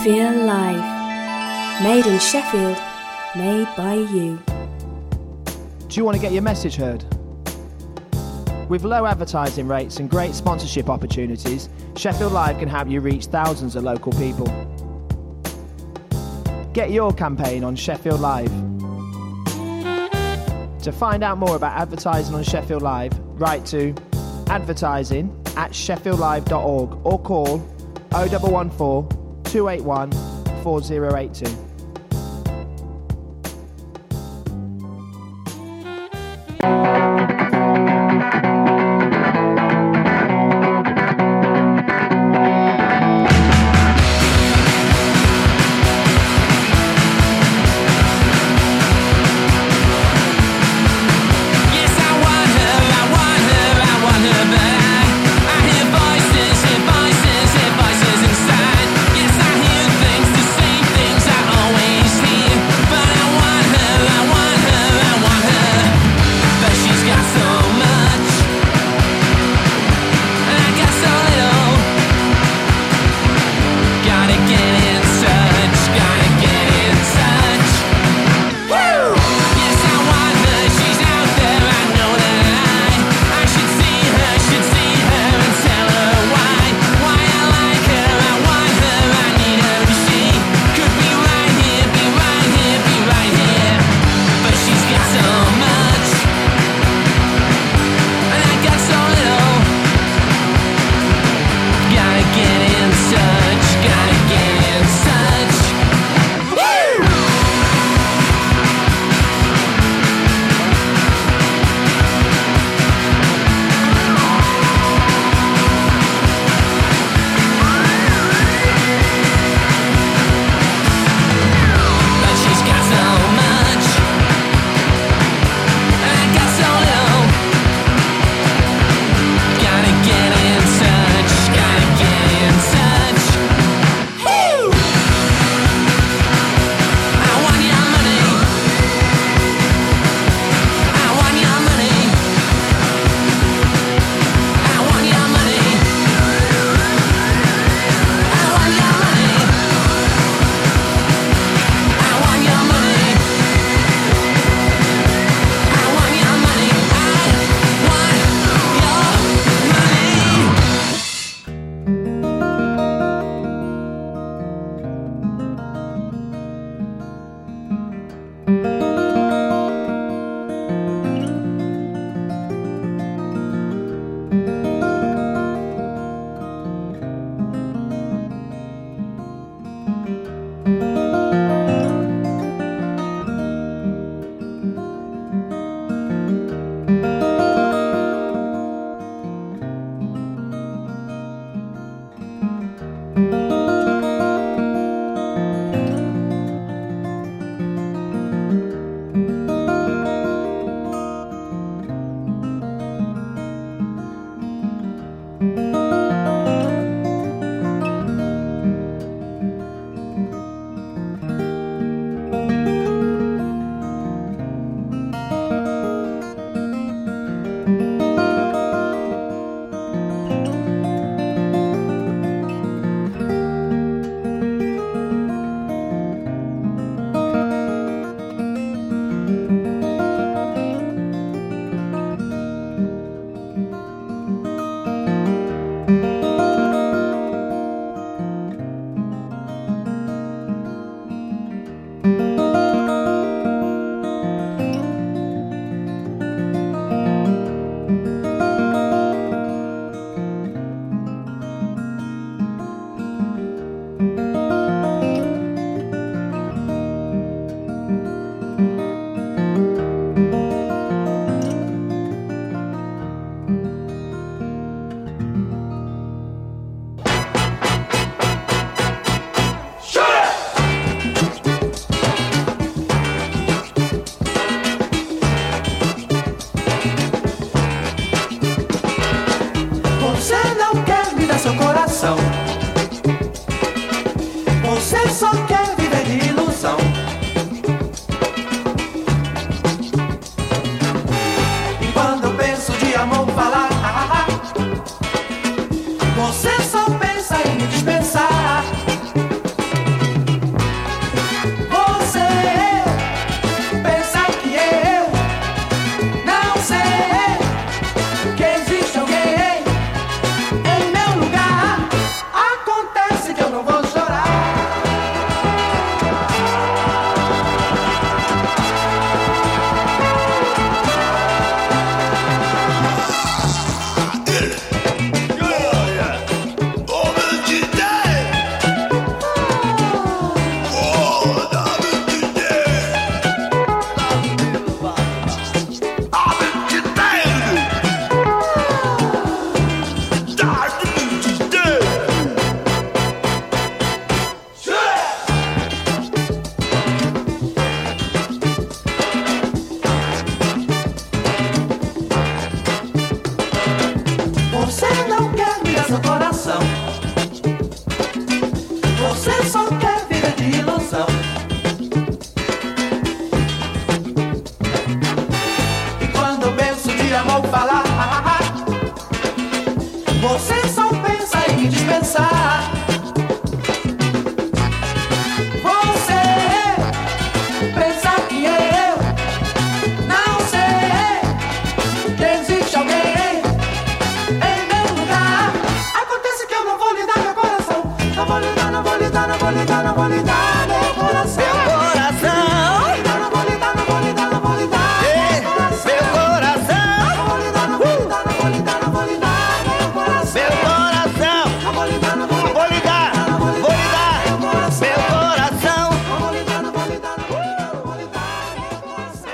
Sheffield Live. Made in Sheffield, made by you. Do you want to get your message heard? With low advertising rates and great sponsorship opportunities, Sheffield Live can help you reach thousands of local people. Get your campaign on Sheffield Live. To find out more about advertising on Sheffield Live, write to advertising@sheffieldlive.org or call 0114 281 4082. Você só quer vida de ilusão. E quando eu penso de amor falar, você só pensa em me dispensar. Você pensa que eu não sei que existe alguém em meu lugar. Acontece que eu não vou lhe dar meu coração. Não vou lhe dar, não vou lhe dar, não vou lhe dar, não vou lhe dar meu coração. Meu coração. Não vou lhe dar, não vou lhe dar, não vou lhe dar, não vou lhe dar meu coração. Não vou lhe dar, não vou lhe dar, não vou lhe dar, não vou lhe dar meu coração. Meu coração. Não vou lhe dar, não vou lhe dar, vou lhe dar, vou lhe dar meu coração. Não vou lhe dar, não vou lhe dar, não vou lhe dar, não vou lhe dar meu coração.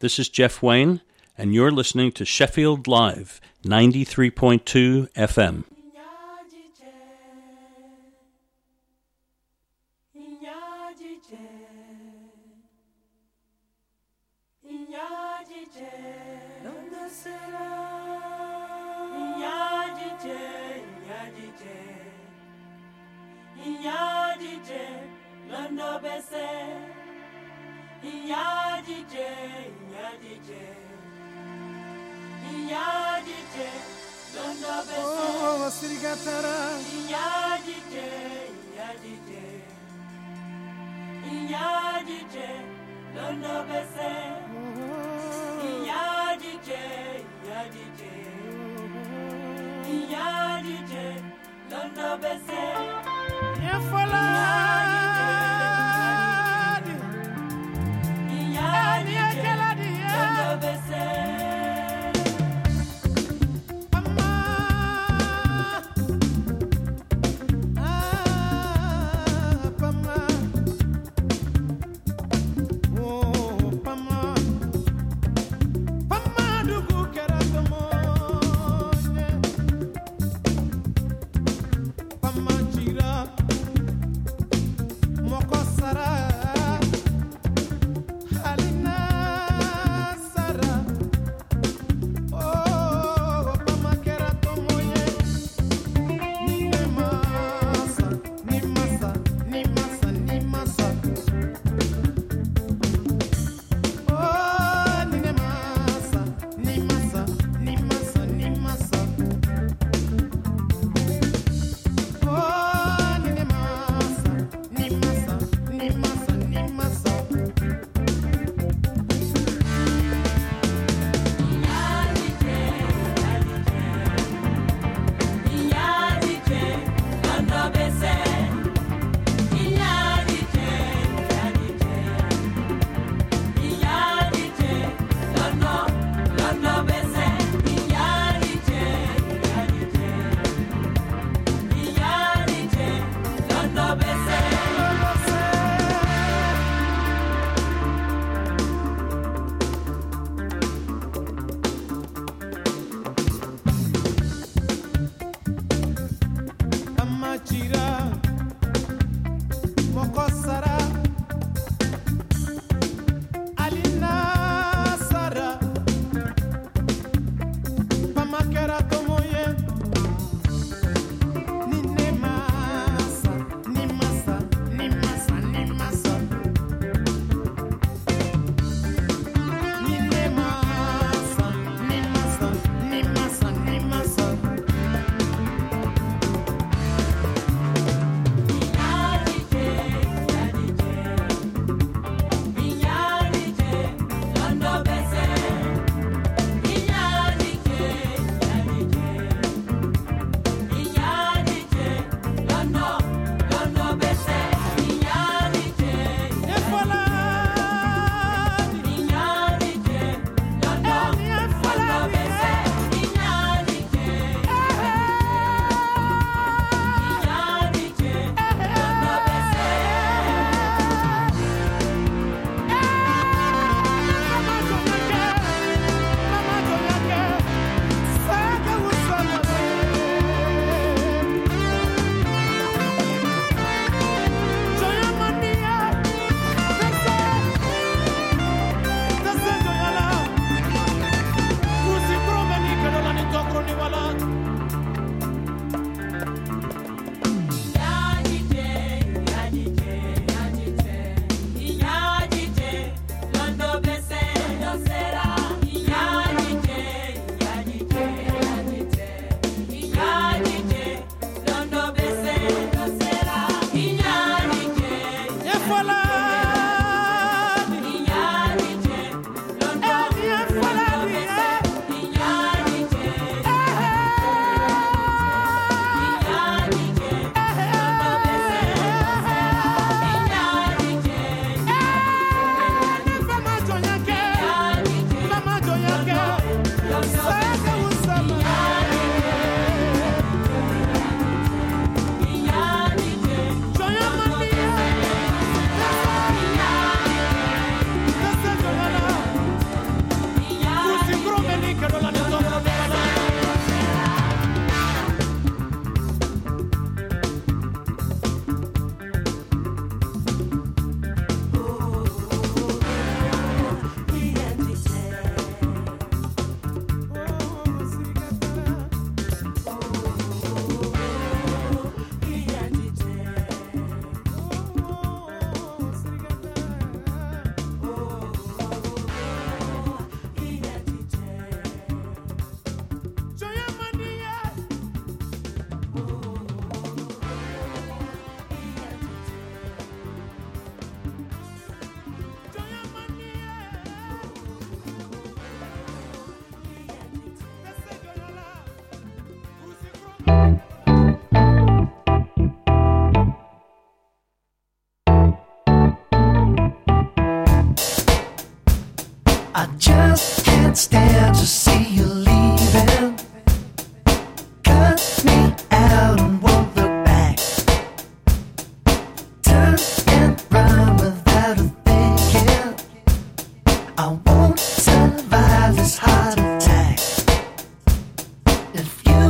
This is Jeff Wayne, and you're listening to Sheffield Live, 93.2 FM.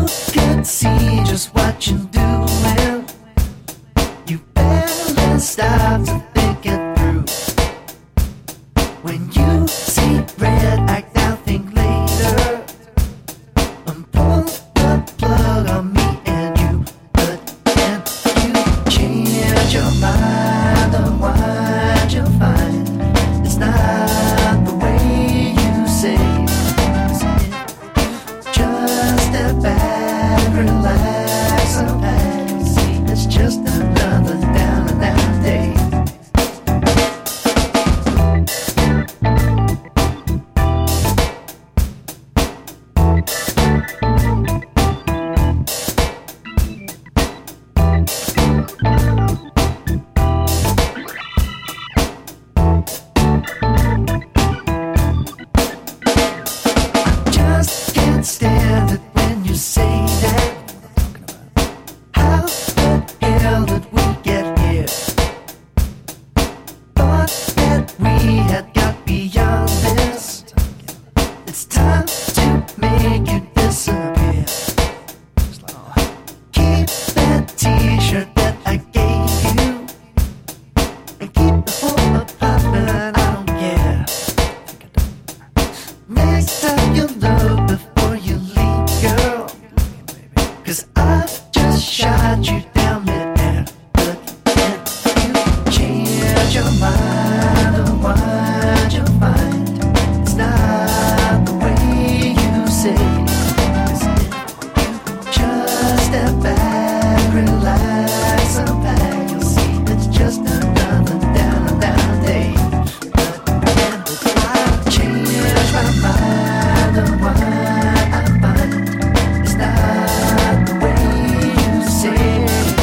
could see just what you're doing. You barely stop to think it through. When you see red, act now, think later. And pull the plug on me and you. But can you change your mind? And what you'll find it's not the way you say. Just step back, relax, and pass. It's just another down and down day. Just can't stand it when you say that. How the hell did we get here? Thought that we had got beyond this. It's time to make you disappear. Keep that t-shirt that I gave you, and keep the whole up poppin', I don't care. Next time you look before you leave, girl, 'cause I've just shot you down midair. But can you change your mind? And what you'll find it's not the way you say. 'Cause if you just step back, relax, and pack, you'll see it's just another down and down day. But can I change my mind? And what I find it's not the way you say.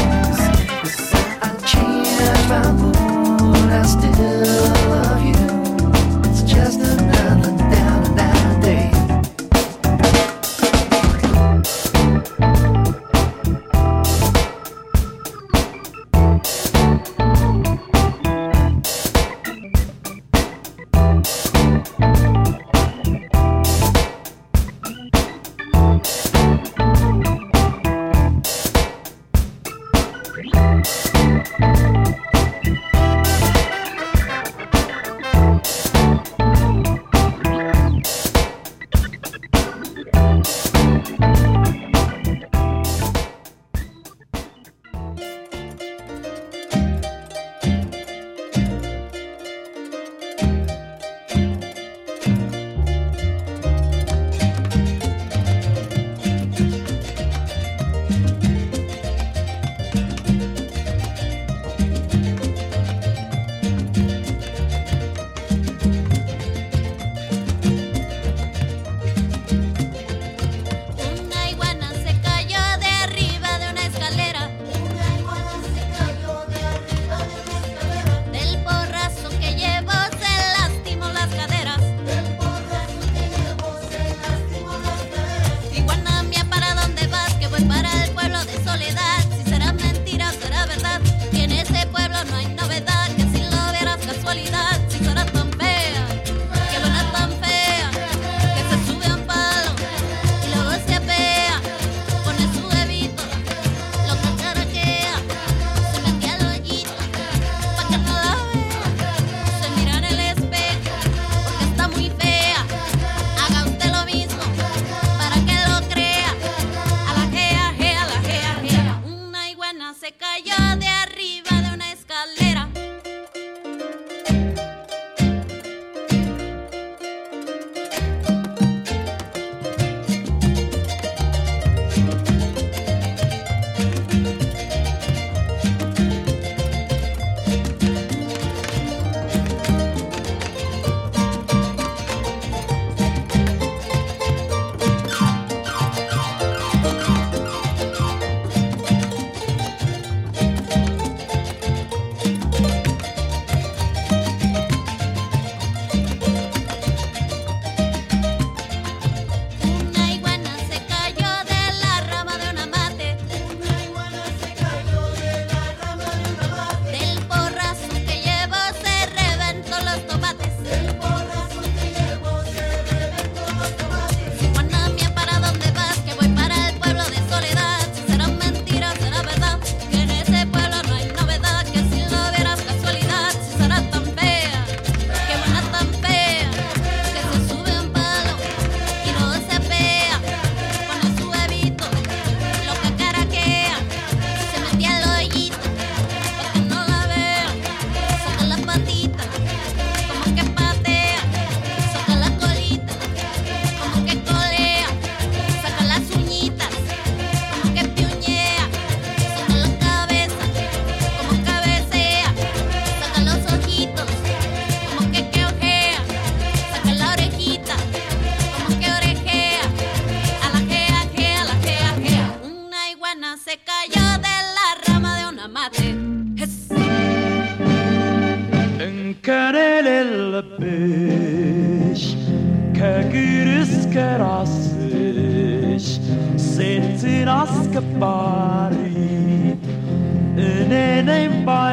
አስከባሪ እኔ ነኝ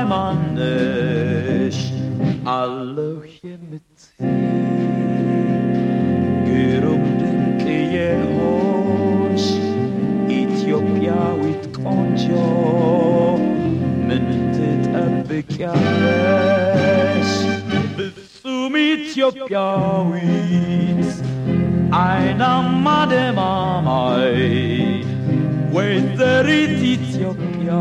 ባይማነሽ አለሁ የምትይ ግሩም ድንቅ የሆንሽ ኢትዮጵያዊት ቆንጆ ምን ትጠብቂያለሽ ፍጹም ኢትዮጵያዊት አይናማ ደማማይ ወይዘሪት ኢትዮጵያ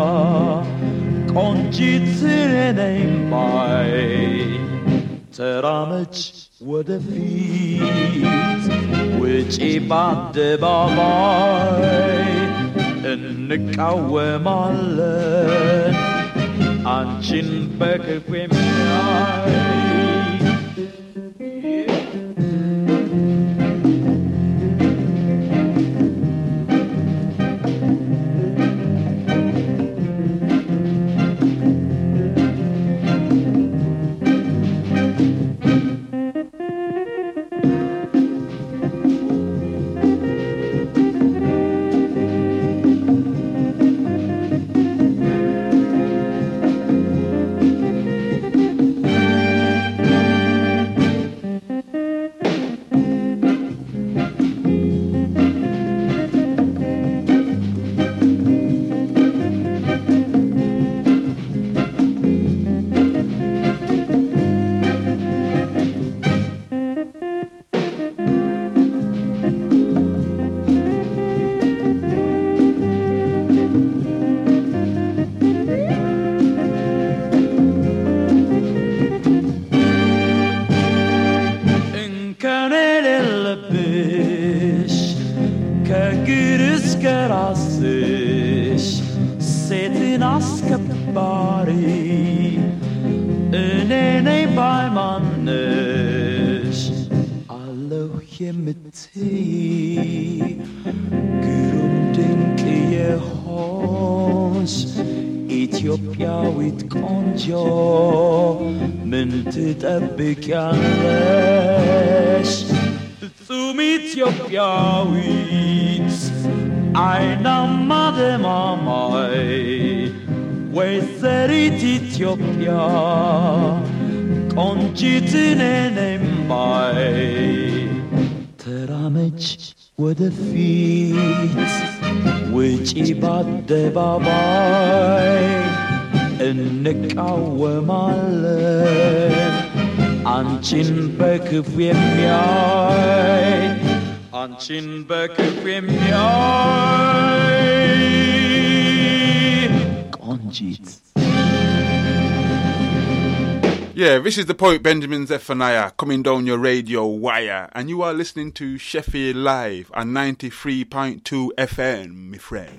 ቆንጂት ነኝ ባይ ተራመች ወደፊት ውጪ በአደባባይ እንቃወማለን አንቺን በክፉ የሚያይ ኢትዮጵያዊት ቆንጆ ምን ትጠብቂያለሽ ፍጹም ኢትዮጵያዊት አይናማ ደማማይ ወይዘሪት ኢትዮጵያ ቆንጂት ነኝ ባይ ተራመች ወደፊት ውጪ በአደባባይ እንቃወማለን አንቺን በክፉ የሚያይ አንቺን በክፉ የሚያይ ቆንጂት. Yeah, this is the poet Benjamin Zephaniah coming down your radio wire, and you are listening to Sheffield Live on 93.2 FM, my friend.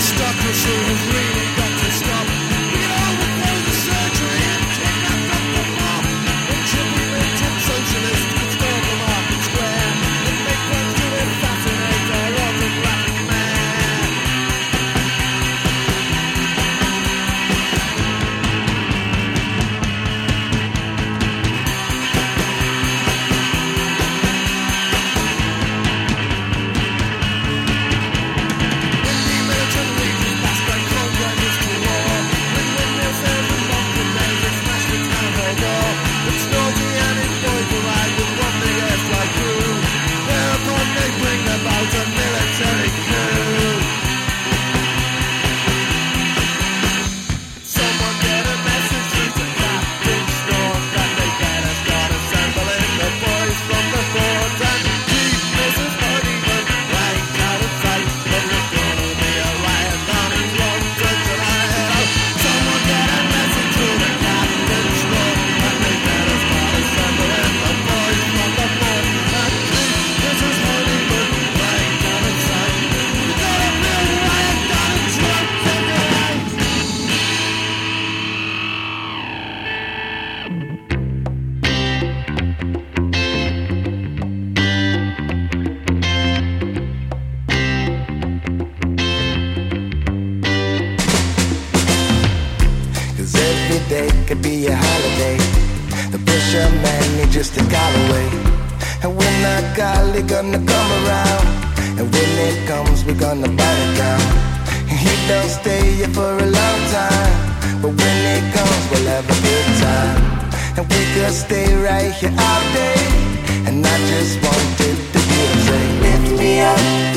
day could be a holiday. The pressure man needs just a call away. And when that golly gonna come around, and when it comes we're gonna bite it down. And he don't stay here for a long time, but when it comes we'll have a good time. And we could stay right here all day, and I just wanted to hear him say, lift me up.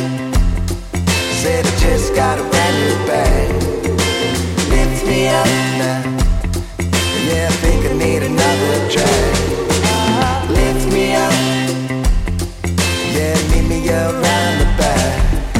Said I just got a brand new bag. Lift me up now. Yeah, I think I need another drag. Lift me up. Yeah, meet me around the back.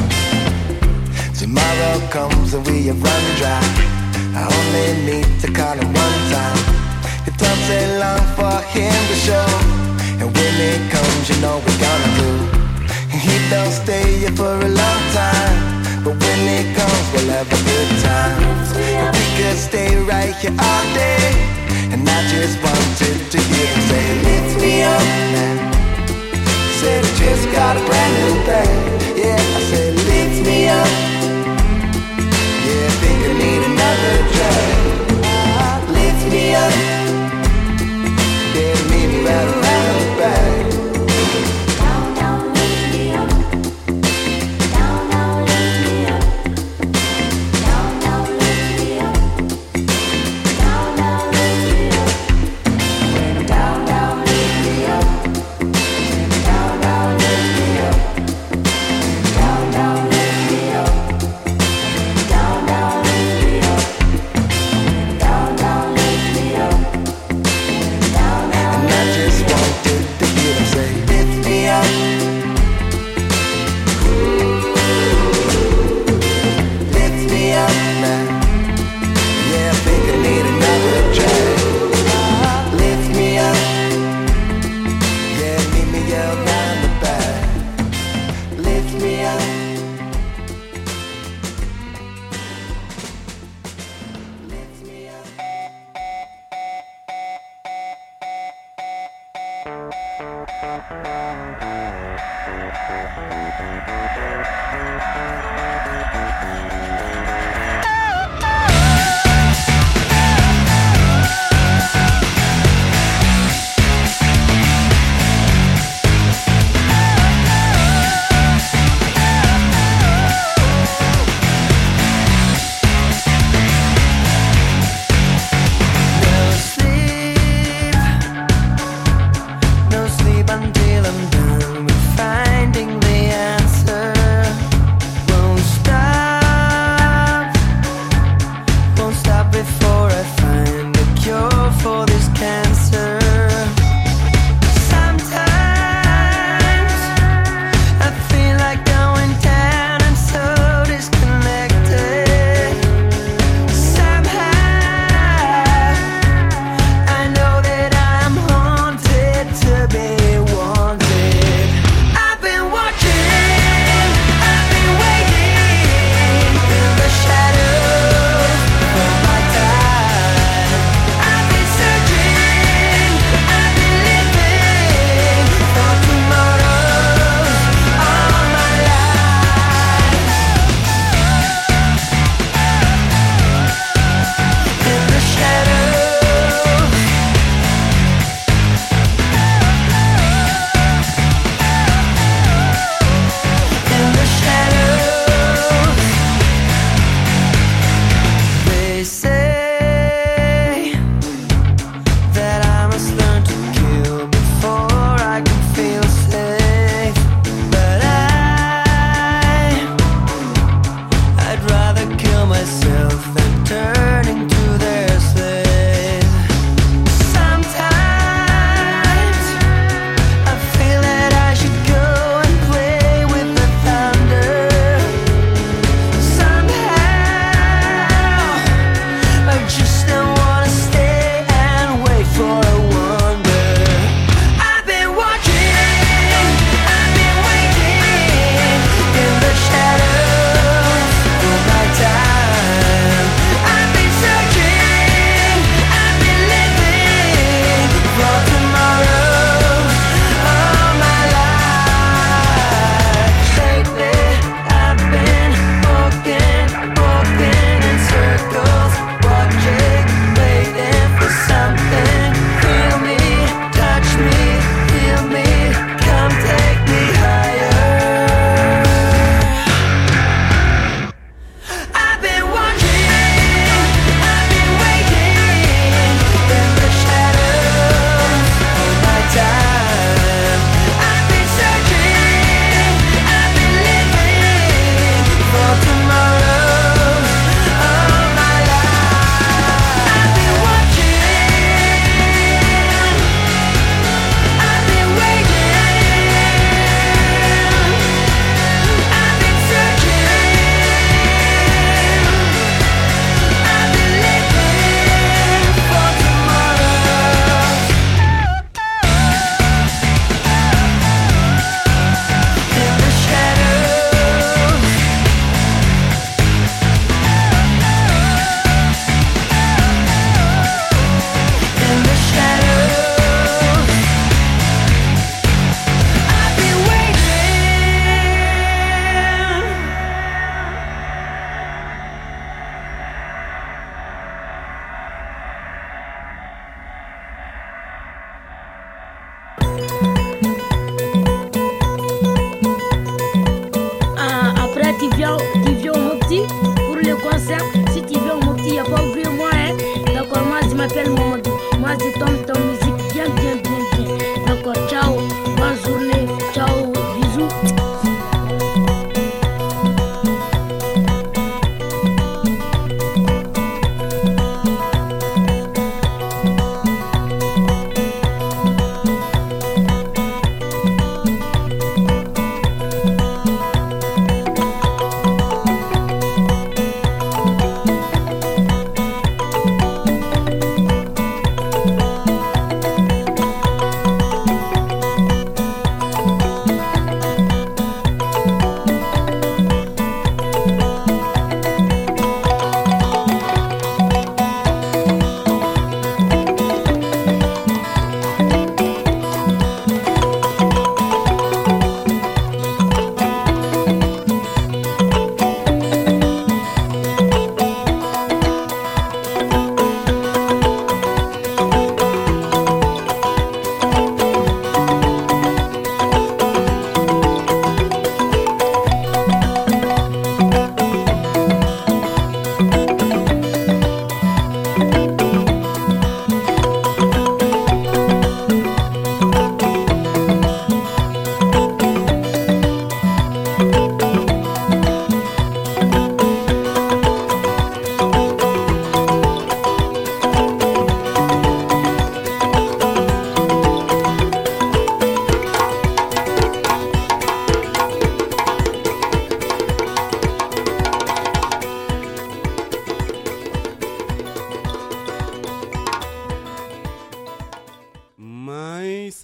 Tomorrow comes and we have run dry. I only need to call him one time. It don't take long for him to show. And when it comes, you know we're gonna do. And he don't stay here for a long time, but when it comes, we'll have a good time. And we could stay right here all day, and I just wanted to hear him say, lift me up now. Said I just got a brand new bag. Yeah, I said, lift me up. Yeah, I think I need another drag. Lift me up. Yeah, meet me right around the back. Until I'm done with finding the answer. Won't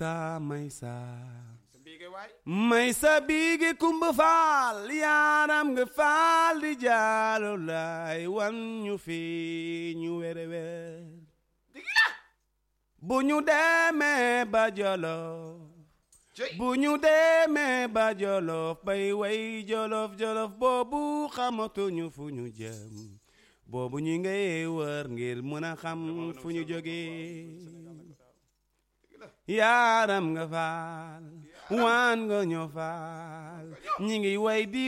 Maysa bigi kumba faal yaram nga faal di jaalo lay wan ñu fi ñu wéré wér bu ñu demee ba Jolof bu ñu demee ba Jolof bay way Jolof Jolof boobu xamatuñu fu ñu jëm boobu ñu ngay wër ngir mën a xam fu ñu jógee yaram nga faal waan nga ñoo faal ñi ngi way di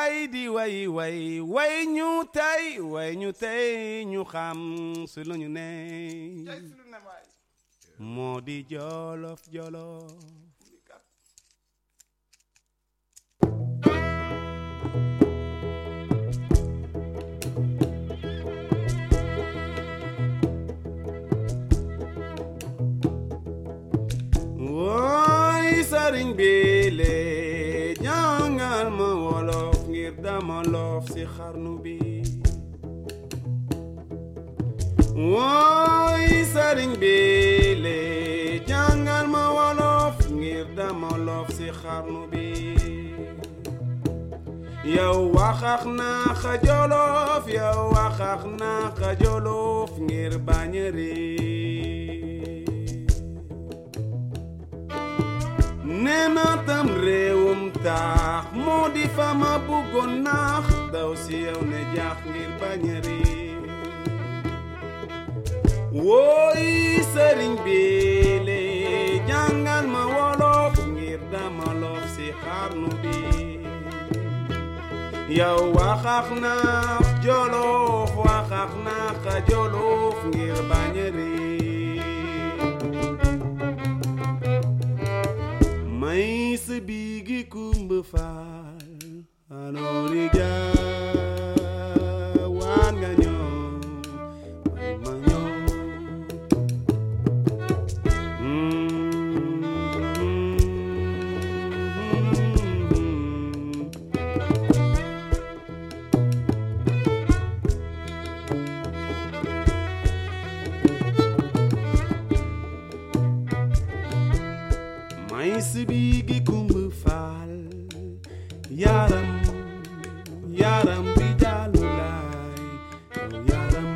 way ñu tey ñu xam su lu ñu ne moo di Jolof Jolof sëriñ bi le jàngal ma wolof ngir dama loof si xarnu bi wooy sëriñ bi le jàngal ma wolof ngir dama loof si xarnu bi yow waxax naa xa Jolof yow waxax naa xa Jolof ngir bañ a neena tam réewum taax moo di fa ma bëggoon naax daw si yow ne jaax ngir bañ a réer wooy sëriñ bi le jàngal ma wolof ngir dama loof si xarnu bi yow waxax naax Jolof waxax naax a Jolof ngir bañ a réer may sa bigi kumba faal anoori jaa waan nga ñoo ma ñoo Sibigi kumbu faal yaram bi jaalu laay yaram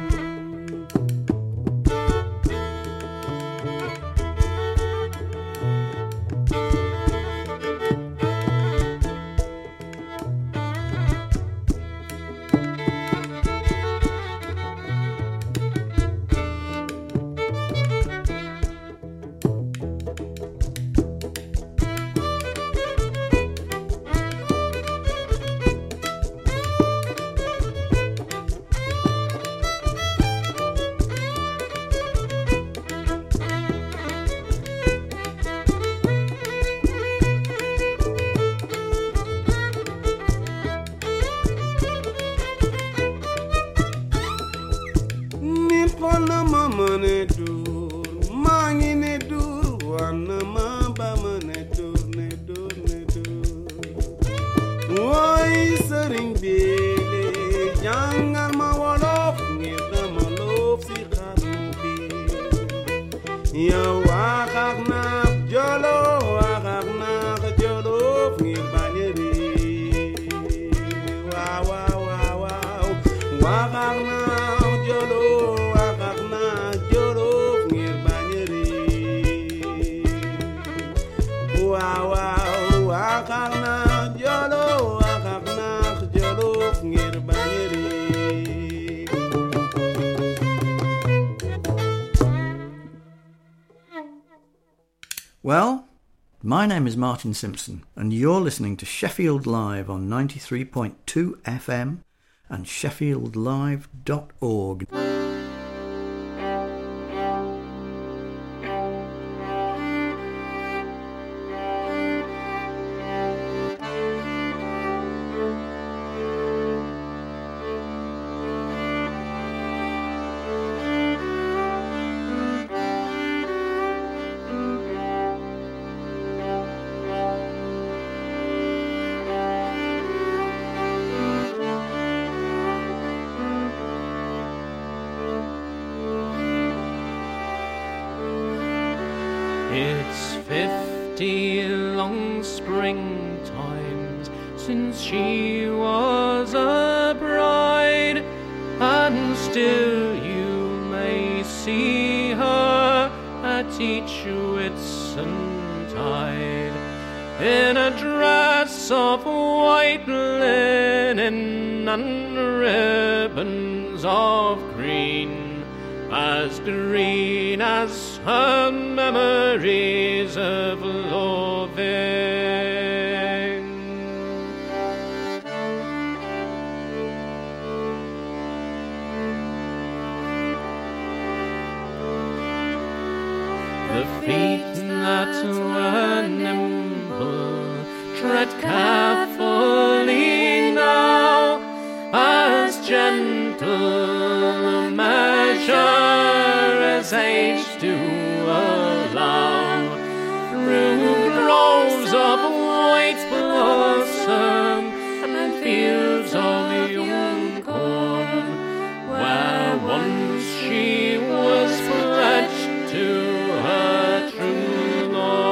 Well, my name is Martin Simpson, and you're listening to Sheffield Live on 93.2 FM and sheffieldlive.org. It's 50 long springtimes since she was a bride, and still you may see her at each Whitsuntide, in a dress of white linen and ribbons of green as her memories of loving. The feet that were nimble tread carefully now, as gentle measure as age do allow, through groves of white blossom and fields of young corn, where once she was pledged to her true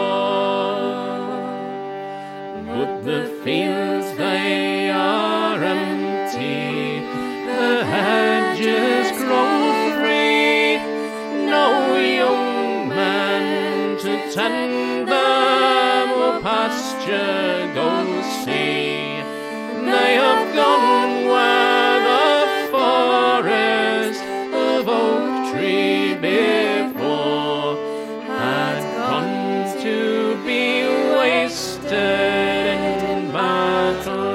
love. But the fields, they are empty, the hedges grow free, no young men to tend them or pasture go see. They have gone where the forest of oak tree before had gone to be wasted in battle.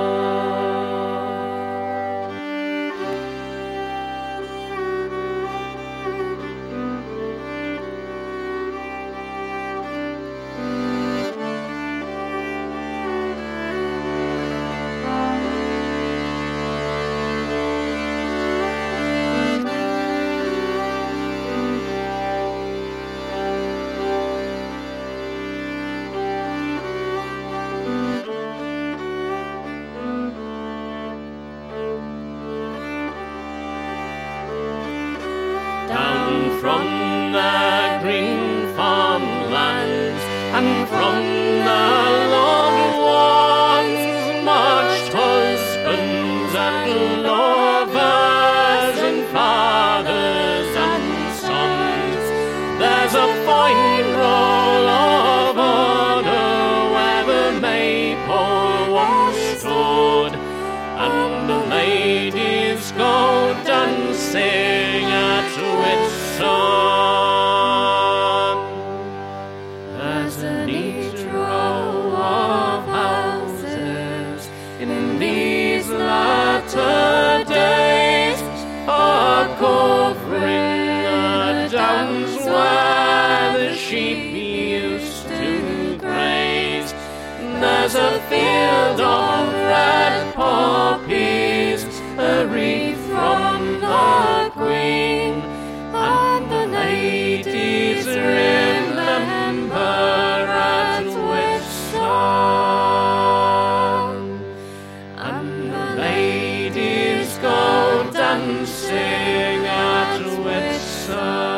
From the green farmlands and from the loved ones marched husbands and lovers and fathers and sons. There's a fine roll of honor where the maypole once stood, and the ladies go dancing at Whitsun. There's a neat row of houses in these latter days, are covering the downs where the sheep used to graze. There's a field of red poppies, a wreath from the Queen, and the ladies remember at Whitsun, and the ladies go dancing at Whitsun.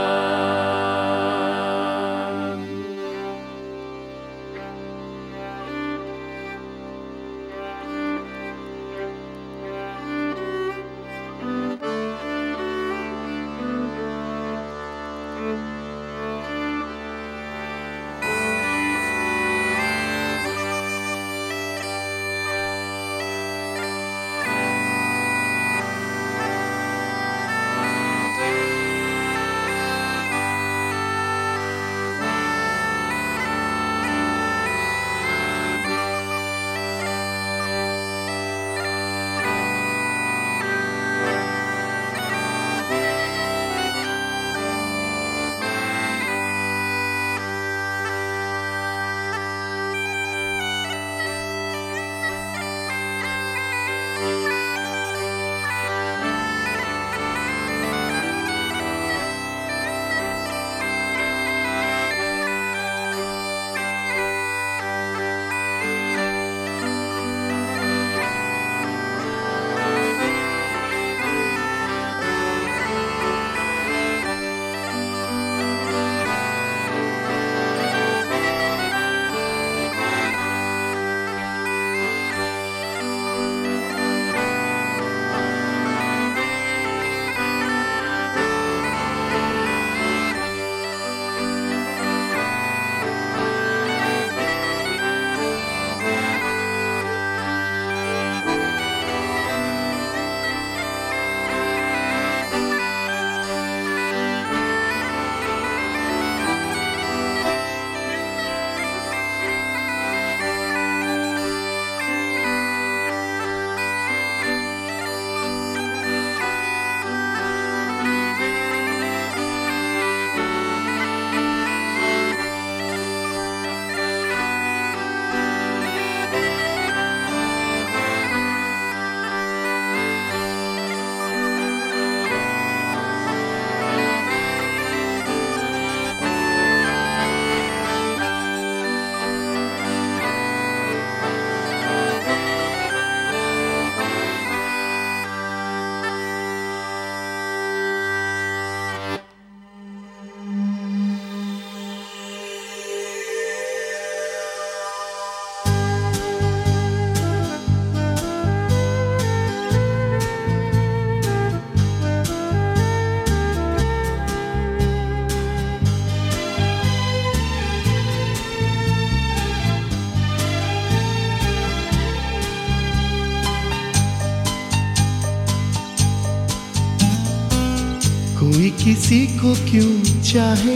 कोई किसी को क्यों चाहे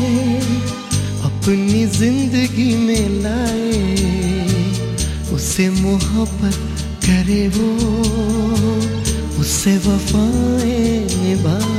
अपनी जिंदगी में लाए, उससे मोहब्बत करे वो, उससे वफाएं निभाए।